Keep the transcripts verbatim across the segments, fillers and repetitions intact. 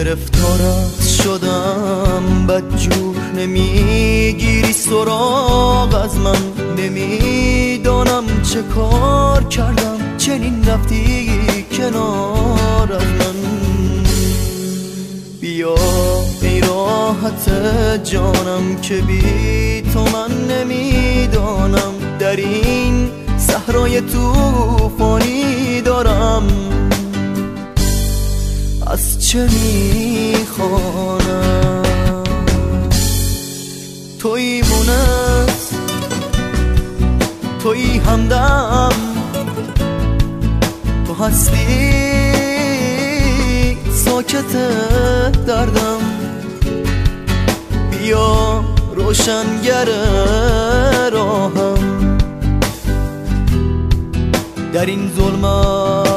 گرفتارت شدم بدجور، نمیگیری سراغ از من. نمیدانم چه کار کردم چنین رفتی کنار از من. بیا ای راحت جانم که بی تو من نمیدانم. در این صحرای طوفانی دارم از چه میخوانم. تویی مونس، تویی همدم، تو هستی ساکت دردم. بیا روشنگر راهم در این ظلمت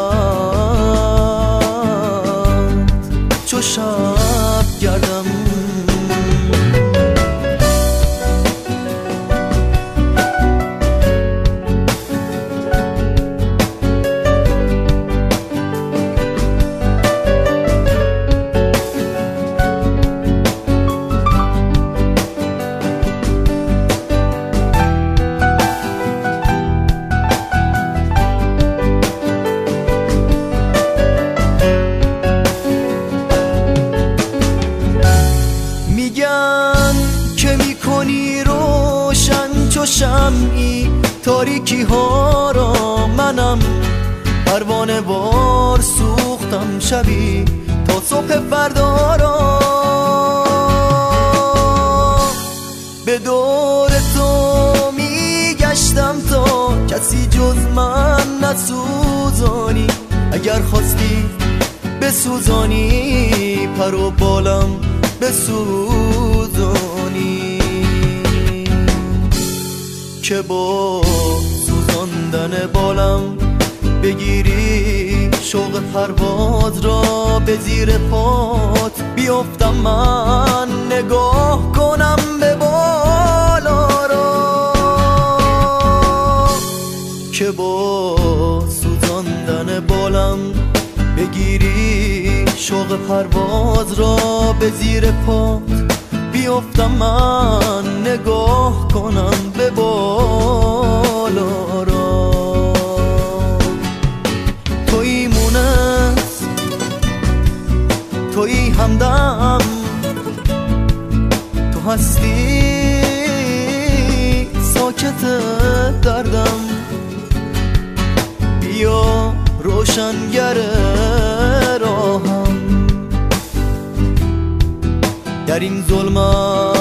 چو شب گردم. که میکنی روشن چو شمعی تاریکی ها را، منم پروانه وار سوختم شبی تا صبح فردا را. به دور تو میگشتم تا کسی جز من نسوزانی. اگر خواستی بسوزانی پر و بالم بسوزانی، که با سوزاندن بالم بگیری شوق پرواز را به زیر پات. بیافتم من نگاه کنم به بالا را، که با سوزاندن بالم بگیری شوق پرواز را به زیر پات. بیافتم من نگاه کنم به بالا را. تویی مونس، تویی همدم، تو هستی ساکت دردم. بیا روشنگر راهم در این ظلمت